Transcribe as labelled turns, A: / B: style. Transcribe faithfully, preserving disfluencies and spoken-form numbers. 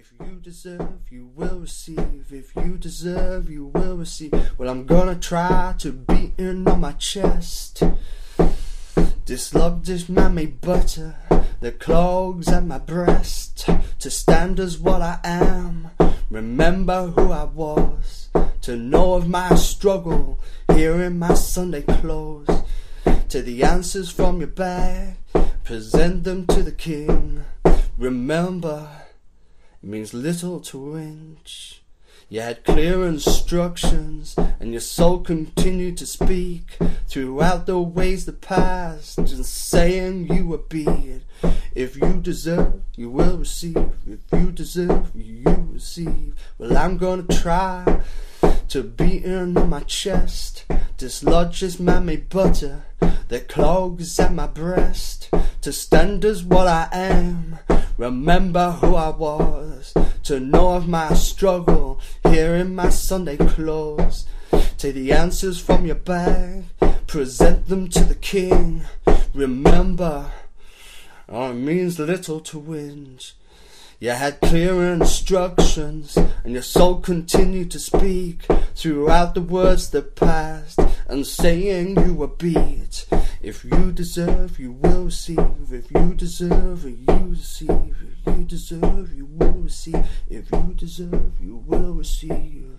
A: If you deserve, you will receive. If you deserve, you will receive. Well, I'm gonna try to beat in on my chest. This love, this man made butter that clogs at my breast. To stand as what I am, remember who I was. To know of my struggle, here in my Sunday clothes. To the answers from your bag, present them to the king. Remember, it means little to whinge. You had clear instructions, and your soul continued to speak throughout the ways that passed, and saying you were beat. If you deserve, you will receive. If you deserve, you will receive. Well, I'm gonna try to beat in on my chest. Dislodge this man-made butter that clogs at my breast. To stand as what I am, remember who I was. To know of my struggle, here in my Sunday clothes. Take the answers from your bag, present them to the king. Remember, oh, it means little to whinge. You had clear instructions, and your soul continued to speak throughout the words that passed, and saying you were beat. If you deserve, you will receive. If you deserve, you receive. If you deserve, you will receive. If you deserve, you will receive.